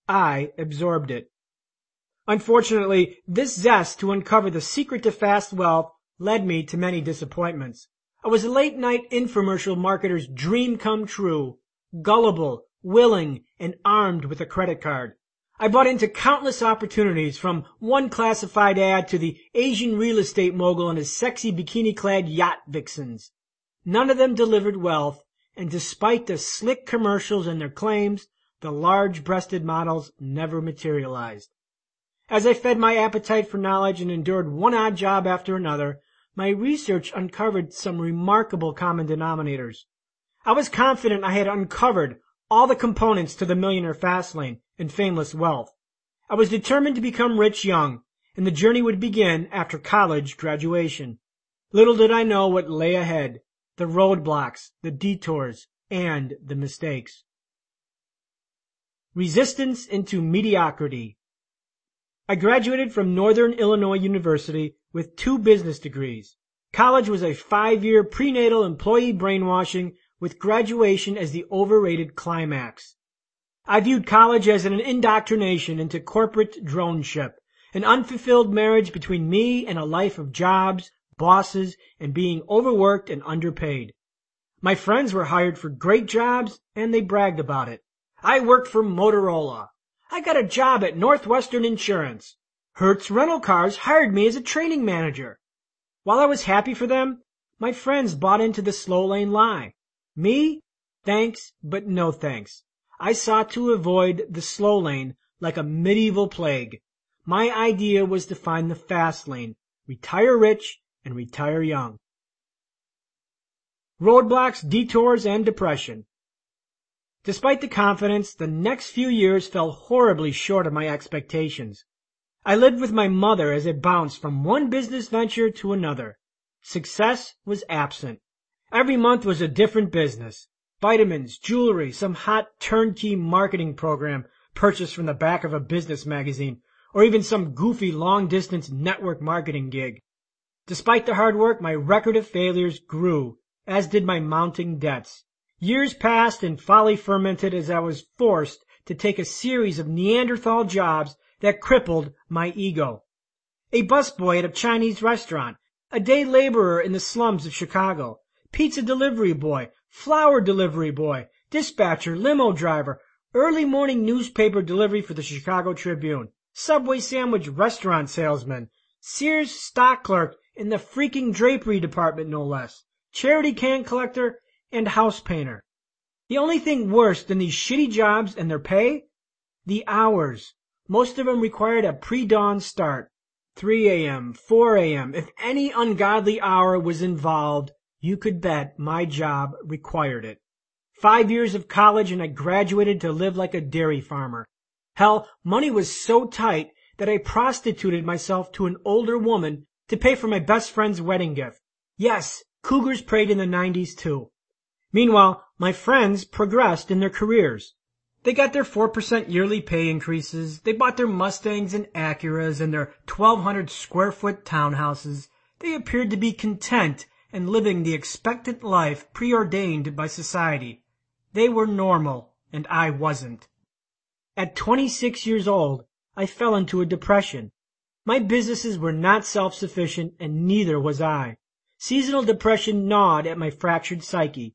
I absorbed it. Unfortunately, this zest to uncover the secret to fast wealth led me to many disappointments. I was a late-night infomercial marketer's dream come true, gullible, willing, and armed with a credit card. I bought into countless opportunities, from one classified ad to the Asian real estate mogul and his sexy bikini-clad yacht vixens. None of them delivered wealth, and despite the slick commercials and their claims, the large-breasted models never materialized. As I fed my appetite for knowledge and endured one odd job after another, my research uncovered some remarkable common denominators. I was confident I had uncovered all the components to the millionaire fast lane and fameless wealth. I was determined to become rich young, and the journey would begin after college graduation. Little did I know what lay ahead, the roadblocks, the detours, and the mistakes. Resistance into mediocrity. I graduated from Northern Illinois University with two business degrees. College was a five-year prenatal employee brainwashing, with graduation as the overrated climax. I viewed college as an indoctrination into corporate droneship, an unfulfilled marriage between me and a life of jobs, bosses, and being overworked and underpaid. My friends were hired for great jobs, and they bragged about it. I worked for Motorola. I got a job at Northwestern Insurance. Hertz Rental Cars hired me as a training manager. While I was happy for them, my friends bought into the slow lane lie. Me? Thanks, but no thanks. I sought to avoid the slow lane like a medieval plague. My idea was to find the fast lane, retire rich, and retire young. Roadblocks, detours, and depression. Despite the confidence, the next few years fell horribly short of my expectations. I lived with my mother as I bounced from one business venture to another. Success was absent. Every month was a different business. Vitamins, jewelry, some hot turnkey marketing program purchased from the back of a business magazine, or even some goofy long-distance network marketing gig. Despite the hard work, my record of failures grew, as did my mounting debts. Years passed and folly fermented as I was forced to take a series of Neanderthal jobs that crippled my ego. A busboy at a Chinese restaurant, a day laborer in the slums of Chicago, pizza delivery boy, flower delivery boy, dispatcher, limo driver, early morning newspaper delivery for the Chicago Tribune, Subway sandwich restaurant salesman, Sears stock clerk in the freaking drapery department no less, charity can collector, and house painter. The only thing worse than these shitty jobs and their pay? The hours. Most of them required a pre-dawn start. three a.m., four a.m. If any ungodly hour was involved, you could bet my job required it. Five years of college and I graduated to live like a dairy farmer. Hell, money was so tight that I prostituted myself to an older woman to pay for my best friend's wedding gift. Yes, cougars preyed in the nineties too. Meanwhile, my friends progressed in their careers. They got their four percent yearly pay increases, they bought their Mustangs and Acuras and their twelve hundred square foot townhouses. They appeared to be content and living the expectant life preordained by society. They were normal, and I wasn't. At twenty-six years old, I fell into a depression. My businesses were not self-sufficient, and neither was I. Seasonal depression gnawed at my fractured psyche.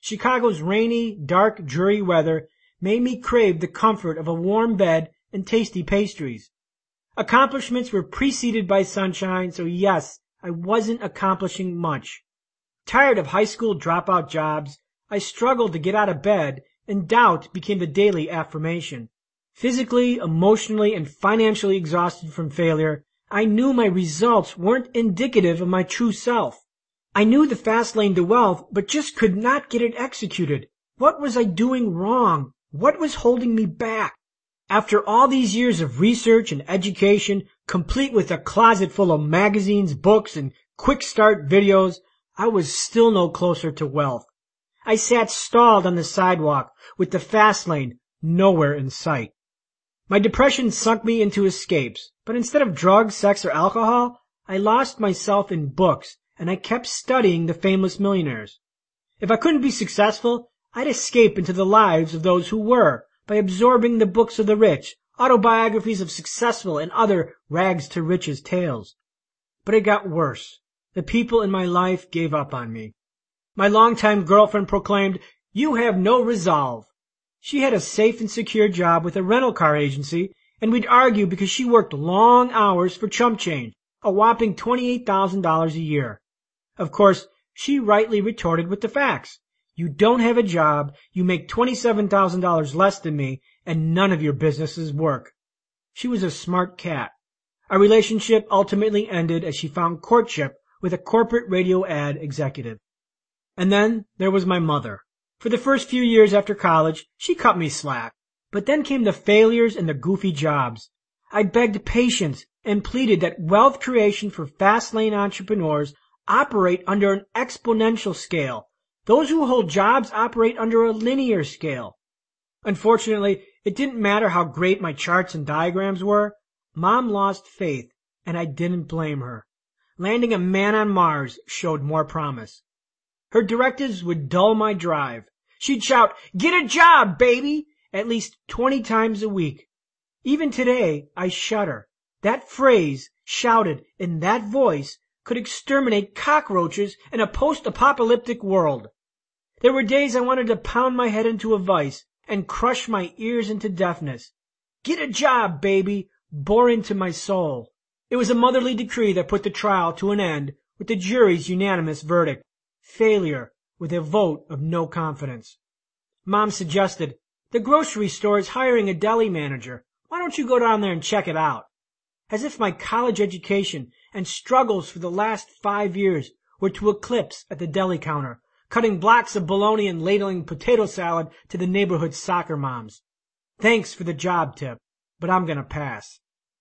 Chicago's rainy, dark, dreary weather made me crave the comfort of a warm bed and tasty pastries. Accomplishments were preceded by sunshine, so yes, I wasn't accomplishing much. Tired of high school dropout jobs, I struggled to get out of bed, and doubt became the daily affirmation. Physically, emotionally, and financially exhausted from failure, I knew my results weren't indicative of my true self. I knew the fast lane to wealth, but just could not get it executed. What was I doing wrong? What was holding me back? After all these years of research and education, complete with a closet full of magazines, books, and quick start videos, I was still no closer to wealth. I sat stalled on the sidewalk with the fast lane nowhere in sight. My depression sunk me into escapes, but instead of drugs, sex, or alcohol, I lost myself in books, and I kept studying the famous millionaires. If I couldn't be successful, I'd escape into the lives of those who were, by absorbing the books of the rich, autobiographies of successful and other rags-to-riches tales. But it got worse. The people in my life gave up on me. My longtime girlfriend proclaimed, "You have no resolve." She had a safe and secure job with a rental car agency, and we'd argue because she worked long hours for chump change, a whopping twenty-eight thousand dollars a year. Of course, she rightly retorted with the facts. You don't have a job, you make twenty-seven thousand dollars less than me, and none of your businesses work. She was a smart cat. Our relationship ultimately ended as she found courtship with a corporate radio ad executive. And then there was my mother. For the first few years after college, she cut me slack. But then came the failures and the goofy jobs. I begged patience and pleaded that wealth creation for fast lane entrepreneurs operate under an exponential scale. Those who hold jobs operate under a linear scale. Unfortunately, it didn't matter how great my charts and diagrams were. Mom lost faith, and I didn't blame her. Landing a man on Mars showed more promise. Her directives would dull my drive. She'd shout, "Get a job, baby!" at least twenty times a week. Even today, I shudder. That phrase, shouted in that voice, could exterminate cockroaches in a post-apocalyptic world. There were days I wanted to pound my head into a vice and crush my ears into deafness. "Get a job, baby!" bore into my soul. It was a motherly decree that put the trial to an end with the jury's unanimous verdict. Failure with a vote of no confidence. Mom suggested, "The grocery store is hiring a deli manager. Why don't you go down there and check it out?" As if my college education and struggles for the last five years were to eclipse at the deli counter, cutting blocks of bologna and ladling potato salad to the neighborhood soccer moms. Thanks for the job tip, but I'm gonna pass.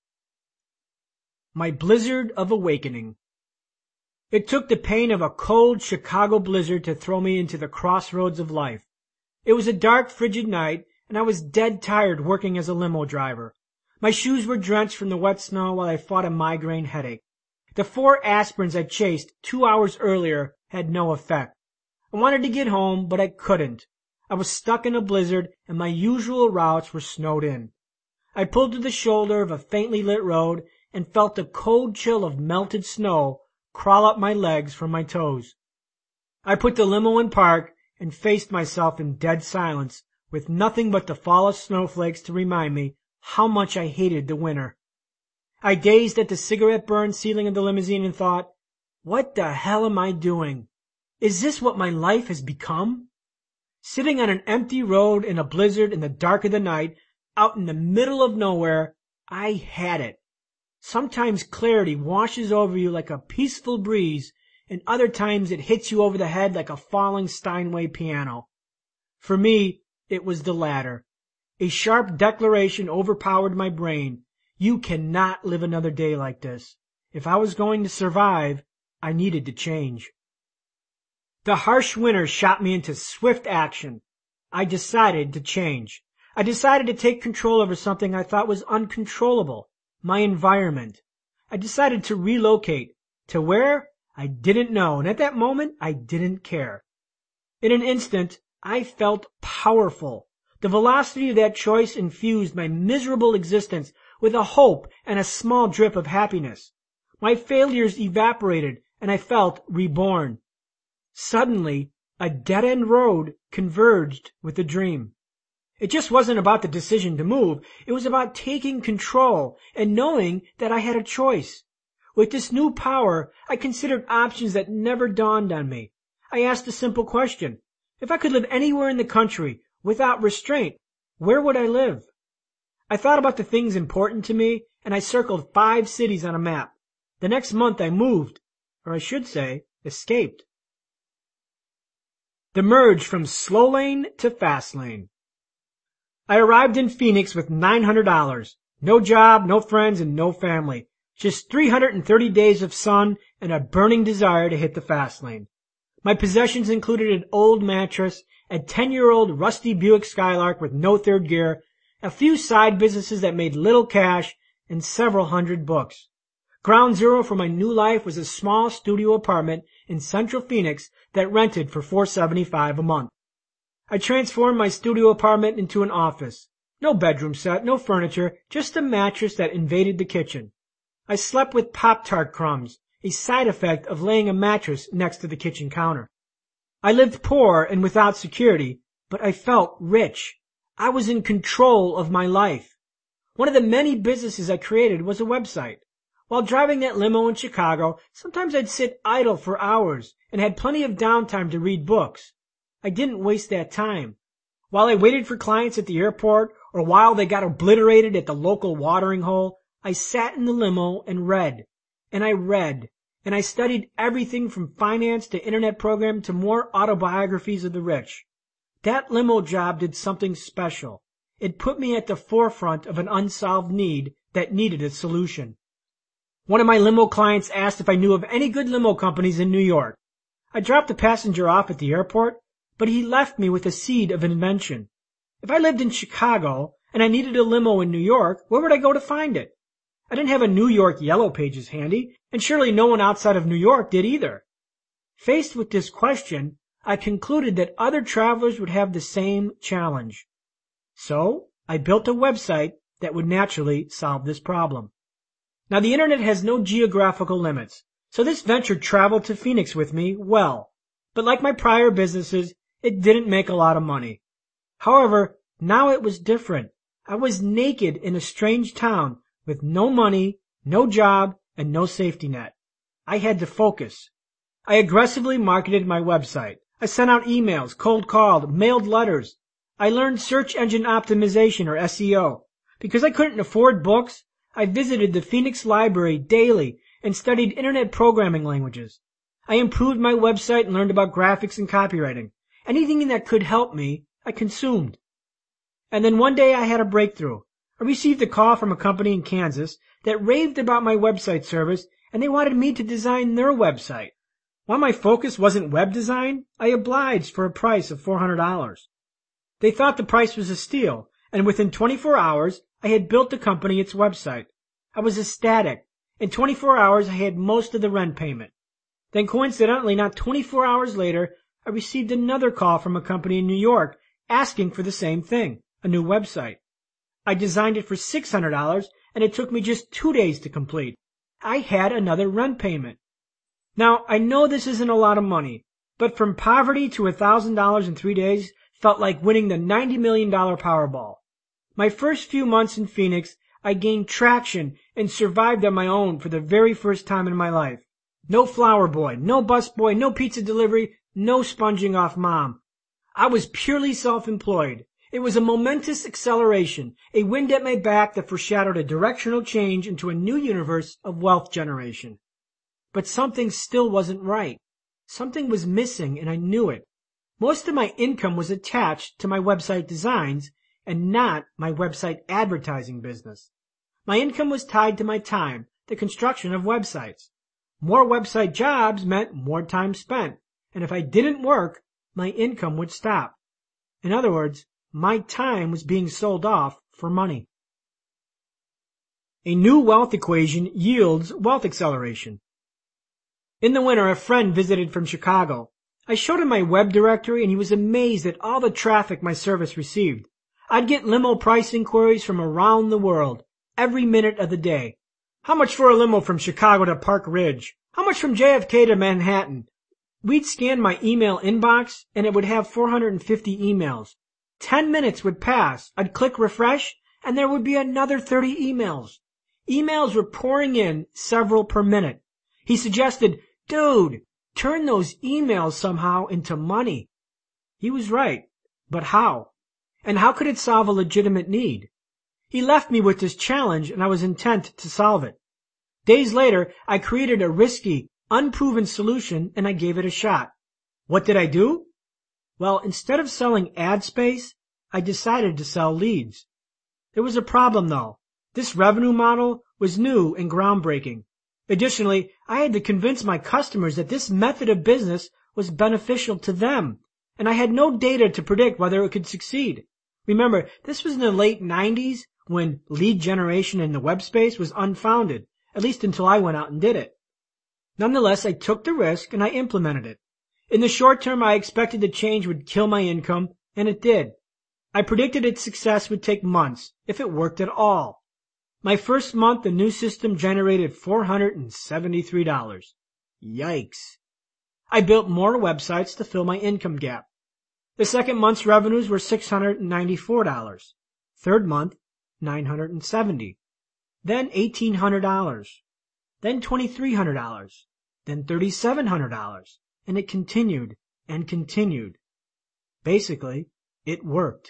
My blizzard of awakening. It took the pain of a cold Chicago blizzard to throw me into the crossroads of life. It was a dark, frigid night, and I was dead tired working as a limo driver. My shoes were drenched from the wet snow while I fought a migraine headache. The four aspirins I chased two hours earlier had no effect. I wanted to get home, but I couldn't. I was stuck in a blizzard, and my usual routes were snowed in. I pulled to the shoulder of a faintly lit road and felt the cold chill of melted snow crawl up my legs from my toes. I put the limo in park and faced myself in dead silence, with nothing but the fall of snowflakes to remind me how much I hated the winter. I gazed at the cigarette-burned ceiling of the limousine and thought, what the hell am I doing? Is this what my life has become? Sitting on an empty road in a blizzard in the dark of the night, out in the middle of nowhere, I had it. Sometimes clarity washes over you like a peaceful breeze, and other times it hits you over the head like a falling Steinway piano. For me, it was the latter. A sharp declaration overpowered my brain. You cannot live another day like this. If I was going to survive, I needed to change. The harsh winter shot me into swift action. I decided to change. I decided to take control over something I thought was uncontrollable. My environment. I decided to relocate. To where? I didn't know, and at that moment, I didn't care. In an instant, I felt powerful. The velocity of that choice infused my miserable existence with a hope and a small drip of happiness. My failures evaporated, and I felt reborn. Suddenly, A dead-end road converged with the dream. It just wasn't about the decision to move. It was about taking control and knowing that I had a choice. With this new power, I considered options that never dawned on me. I asked a simple question. If I could live anywhere in the country without restraint, where would I live? I thought about the things important to me, and I circled five cities on a map. The next month I moved, or I should say, escaped. The merge from slow lane to fast lane. I arrived in Phoenix with nine hundred dollars. No job, no friends, and no family. Just three hundred thirty days of sun and a burning desire to hit the fast lane. My possessions included an old mattress, a ten-year-old rusty Buick Skylark with no third gear, a few side businesses that made little cash, and several hundred books. Ground zero for my new life was a small studio apartment in central Phoenix that rented for four dollars and seventy-five cents a month. I transformed my studio apartment into an office. No bedroom set, no furniture, just a mattress that invaded the kitchen. I slept with Pop-Tart crumbs, a side effect of laying a mattress next to the kitchen counter. I lived poor and without security, but I felt rich. I was in control of my life. One of the many businesses I created was a website. While driving that limo in Chicago, sometimes I'd sit idle for hours and had plenty of downtime to read books. I didn't waste that time. While I waited for clients at the airport or while they got obliterated at the local watering hole, I sat in the limo and read. And I read. And I studied everything from finance to internet program to more autobiographies of the rich. That limo job did something special. It put me at the forefront of an unsolved need that needed a solution. One of my limo clients asked if I knew of any good limo companies in New York. I dropped the passenger off at the airport, but he left me with a seed of an invention. If I lived in Chicago and I needed a limo in New York, where would I go to find it? I didn't have a New York Yellow Pages handy, and surely no one outside of New York did either. Faced with this question, I concluded that other travelers would have the same challenge. So I built a website that would naturally solve this problem. Now, the internet has no geographical limits, so this venture traveled to Phoenix with me well. But like my prior businesses, it didn't make a lot of money. However, now it was different. I was naked in a strange town with no money, no job, and no safety net. I had to focus. I aggressively marketed my website. I sent out emails, cold called, mailed letters. I learned search engine optimization, or S E O. Because I couldn't afford books, I visited the Phoenix Library daily and studied internet programming languages. I improved my website and learned about graphics and copywriting. Anything that could help me, I consumed. And then one day I had a breakthrough. I received a call from a company in Kansas that raved about my website service, and they wanted me to design their website. While my focus wasn't web design, I obliged for a price of four hundred dollars. They thought the price was a steal, and within twenty-four hours, I had built the company its website. I was ecstatic. In twenty-four hours, I had most of the rent payment. Then coincidentally, not twenty-four hours later, I received another call from a company in New York asking for the same thing, a new website. I designed it for six hundred dollars, and it took me just two days to complete. I had another rent payment. Now, I know this isn't a lot of money, but from poverty to one thousand dollars in three days felt like winning the ninety million dollars Powerball. My first few months in Phoenix, I gained traction and survived on my own for the very first time in my life. No flower boy, no bus boy, no pizza delivery, no sponging off mom. I was purely self-employed. It was a momentous acceleration, a wind at my back that foreshadowed a directional change into a new universe of wealth generation. But something still wasn't right. Something was missing, and I knew it. Most of my income was attached to my website designs and not my website advertising business. My income was tied to my time, the construction of websites. More website jobs meant more time spent, and if I didn't work, my income would stop. In other words, my time was being sold off for money. A new wealth equation yields wealth acceleration. In the winter, a friend visited from Chicago. I showed him my web directory, and he was amazed at all the traffic my service received. I'd get limo price inquiries from around the world, every minute of the day. How much for a limo from Chicago to Park Ridge? How much from J F K to Manhattan? We'd scan my email inbox and it would have four hundred fifty emails. Ten minutes would pass. I'd click refresh and there would be another thirty emails. Emails were pouring in, several per minute. He suggested, dude, turn those emails somehow into money. He was right, but how? And how could it solve a legitimate need? He left me with this challenge and I was intent to solve it. Days later, I created a risky, unproven solution and I gave it a shot. What did I do? Well, instead of selling ad space, I decided to sell leads. There was a problem though. This revenue model was new and groundbreaking. Additionally, I had to convince my customers that this method of business was beneficial to them, and I had no data to predict whether it could succeed. Remember, this was in the late nineties when lead generation in the web space was unfounded, at least until I went out and did it. Nonetheless, I took the risk and I implemented it. In the short term, I expected the change would kill my income, and it did. I predicted its success would take months, if it worked at all. My first month, the new system generated four hundred seventy-three dollars. Yikes. I built more websites to fill my income gap. The second month's revenues were six hundred ninety-four dollars. Third month, nine hundred seventy dollars. Then eighteen hundred dollars. Then twenty-three hundred dollars. Then thirty-seven hundred dollars. And it continued and continued. Basically, it worked.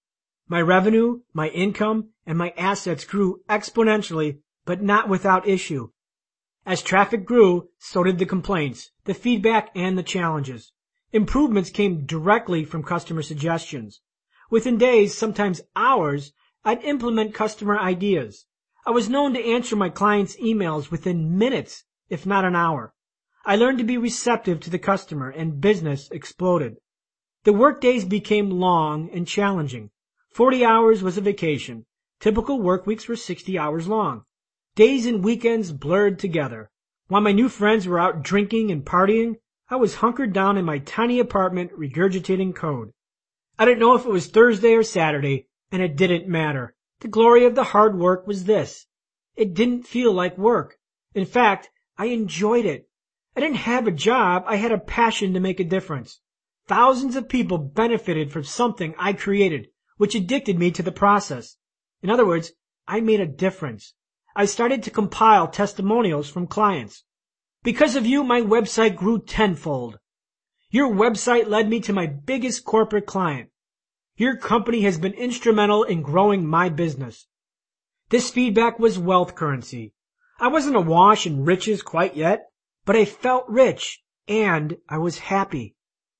My revenue, my income, and my assets grew exponentially, but not without issue. As traffic grew, so did the complaints, the feedback, and the challenges. Improvements came directly from customer suggestions. Within days, sometimes hours, I'd implement customer ideas. I was known to answer my clients' emails within minutes, if not an hour. I learned to be receptive to the customer, and business exploded. The workdays became long and challenging. Forty hours was a vacation. Typical work weeks were sixty hours long. Days and weekends blurred together. While my new friends were out drinking and partying, I was hunkered down in my tiny apartment regurgitating code. I didn't know if it was Thursday or Saturday, and it didn't matter. The glory of the hard work was this. It didn't feel like work. In fact, I enjoyed it. I didn't have a job. I had a passion to make a difference. Thousands of people benefited from something I created, which addicted me to the process. In other words, I made a difference. I started to compile testimonials from clients. Because of you, my website grew tenfold. Your website led me to my biggest corporate client. Your company has been instrumental in growing my business. This feedback was wealth currency. I wasn't awash in riches quite yet, but I felt rich, and I was happy.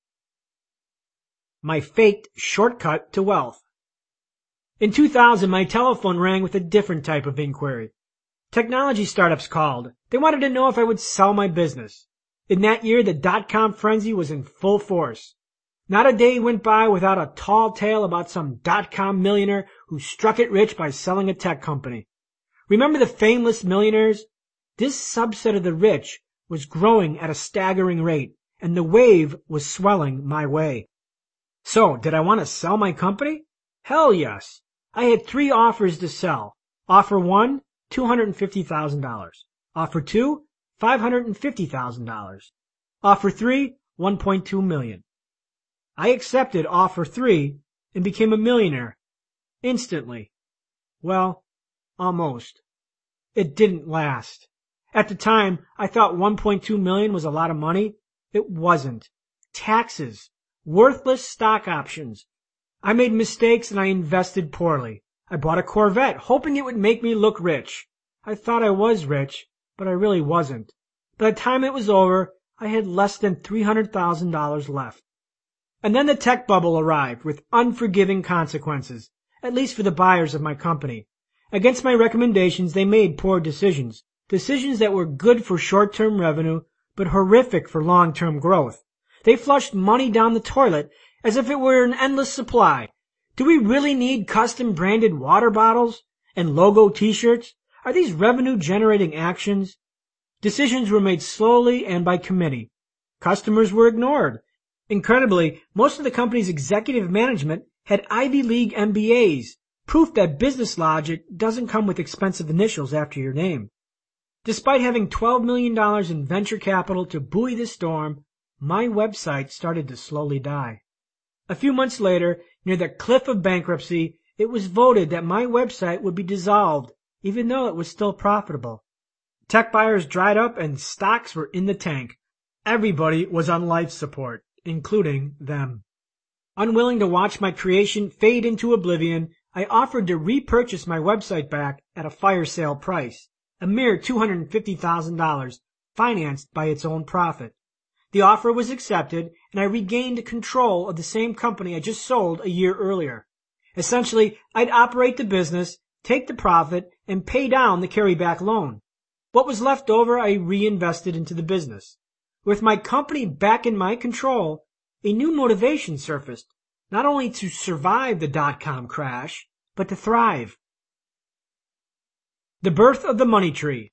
My faked shortcut to wealth. In two thousand, my telephone rang with a different type of inquiry. Technology startups called. They wanted to know if I would sell my business. In that year, the dot-com frenzy was in full force. Not a day went by without a tall tale about some dot-com millionaire who struck it rich by selling a tech company. Remember the fameless millionaires? This subset of the rich was growing at a staggering rate, and the wave was swelling my way. So, did I want to sell my company? Hell yes. I had three offers to sell. Offer one, two hundred fifty thousand dollars. Offer two, five hundred fifty thousand dollars. Offer three, one point two million dollars. I accepted offer three and became a millionaire. Instantly. Well, almost. It didn't last. At the time, I thought one point two million dollars was a lot of money. It wasn't. Taxes. Worthless stock options. I made mistakes and I invested poorly. I bought a Corvette, hoping it would make me look rich. I thought I was rich, but I really wasn't. By the time it was over, I had less than three hundred thousand dollars left. And then the tech bubble arrived with unforgiving consequences, at least for the buyers of my company. Against my recommendations, they made poor decisions, decisions that were good for short-term revenue, but horrific for long-term growth. They flushed money down the toilet as if it were an endless supply. Do we really need custom-branded water bottles and logo t-shirts? Are these revenue-generating actions? Decisions were made slowly and by committee. Customers were ignored. Incredibly, most of the company's executive management had Ivy League M B As, proof that business logic doesn't come with expensive initials after your name. Despite having twelve million dollars in venture capital to buoy the storm, my website started to slowly die. A few months later, near the cliff of bankruptcy, it was voted that my website would be dissolved, even though it was still profitable. Tech buyers dried up and stocks were in the tank. Everybody was on life support, including them. Unwilling to watch my creation fade into oblivion, I offered to repurchase my website back at a fire sale price, a mere two hundred fifty thousand dollars, financed by its own profit. The offer was accepted, and I regained control of the same company I just sold a year earlier. Essentially, I'd operate the business, take the profit, and pay down the carryback loan. What was left over I reinvested into the business. With my company back in my control, a new motivation surfaced, not only to survive the dot-com crash, but to thrive. The birth of the money tree.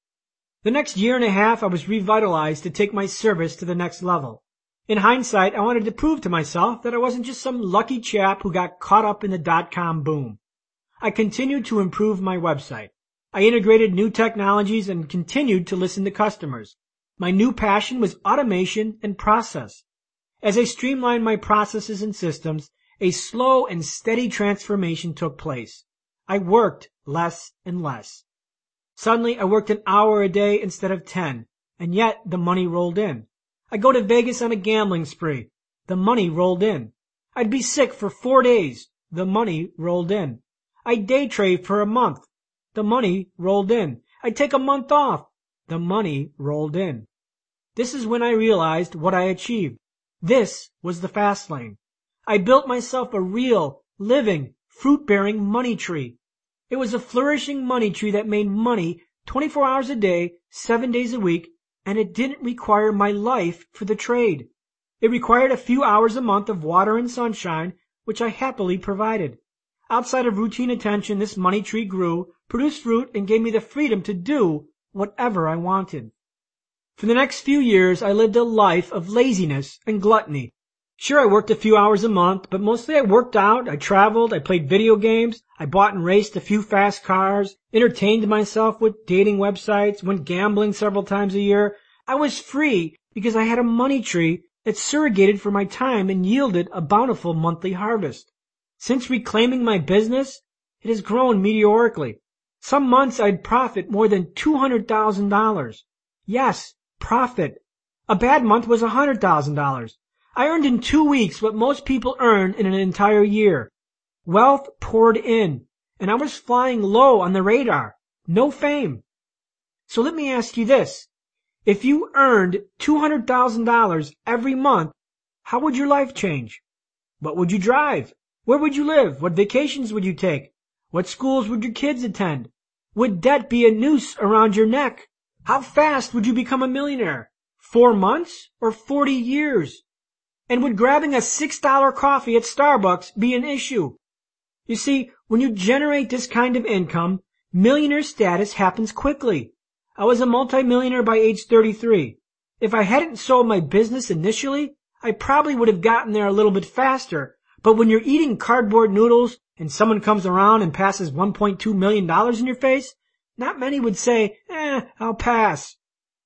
The next year and a half, I was revitalized to take my service to the next level. In hindsight, I wanted to prove to myself that I wasn't just some lucky chap who got caught up in the dot-com boom. I continued to improve my website. I integrated new technologies and continued to listen to customers. My new passion was automation and process. As I streamlined my processes and systems, a slow and steady transformation took place. I worked less and less. Suddenly, I worked an hour a day instead of ten, and yet the money rolled in. I'd go to Vegas on a gambling spree. The money rolled in. I'd be sick for four days. The money rolled in. I'd day trade for a month. The money rolled in. I'd take a month off. The money rolled in. This is when I realized what I achieved. This was the fast lane. I built myself a real, living, fruit-bearing money tree. It was a flourishing money tree that made money twenty-four hours a day, seven days a week, and it didn't require my life for the trade. It required a few hours a month of water and sunshine, which I happily provided. Outside of routine attention, this money tree grew, produced fruit, and gave me the freedom to do whatever I wanted. For the next few years, I lived a life of laziness and gluttony. Sure, I worked a few hours a month, but mostly I worked out, I traveled, I played video games, I bought and raced a few fast cars, entertained myself with dating websites, went gambling several times a year. I was free because I had a money tree that surrogated for my time and yielded a bountiful monthly harvest. Since reclaiming my business, it has grown meteorically. Some months I'd profit more than two hundred thousand dollars. Yes, profit. A bad month was one hundred thousand dollars. I earned in two weeks what most people earn in an entire year. Wealth poured in, and I was flying low on the radar. No fame. So let me ask you this. If you earned two hundred thousand dollars every month, how would your life change? What would you drive? Where would you live? What vacations would you take? What schools would your kids attend? Would debt be a noose around your neck? How fast would you become a millionaire? Four months or forty years? And would grabbing a six dollar coffee at Starbucks be an issue? You see, when you generate this kind of income, millionaire status happens quickly. I was a multimillionaire by age thirty-three. If I hadn't sold my business initially, I probably would have gotten there a little bit faster. But when you're eating cardboard noodles and someone comes around and passes one point two million dollars in your face, not many would say, eh, I'll pass.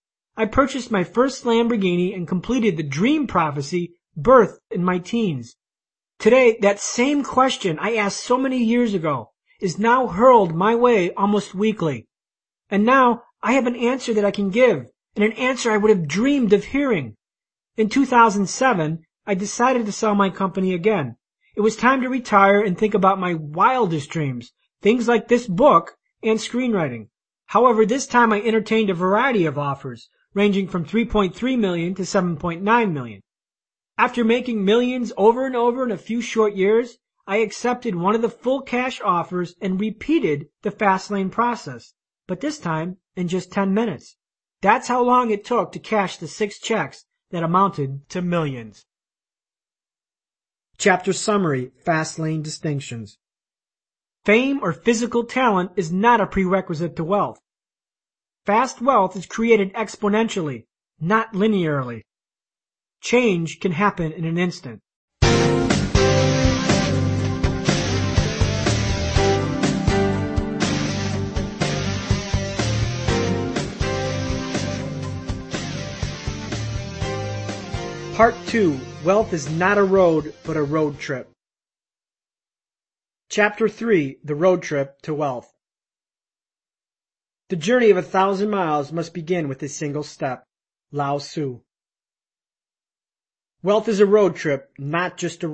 I purchased my first Lamborghini and completed the dream prophecy birthed in my teens. Today, that same question I asked so many years ago is now hurled my way almost weekly. And now I have an answer that I can give, and an answer I would have dreamed of hearing. In two thousand seven, I decided to sell my company again. It was time to retire and think about my wildest dreams, things like this book and screenwriting. However, this time I entertained a variety of offers, ranging from three point three million dollars to seven point nine million dollars. After making millions over and over in a few short years, I accepted one of the full cash offers and repeated the fast lane process, but this time in just ten minutes. That's how long it took to cash the six checks that amounted to millions. Chapter Summary, Fast Lane Distinctions. Fame or physical talent is not a prerequisite to wealth. Fast wealth is created exponentially, not linearly. Change can happen in an instant. Part two, Wealth is not a road, but a road trip. Chapter three, The Road Trip to Wealth. The journey of a thousand miles must begin with a single step. Lao Tzu. Wealth is a road trip, not just a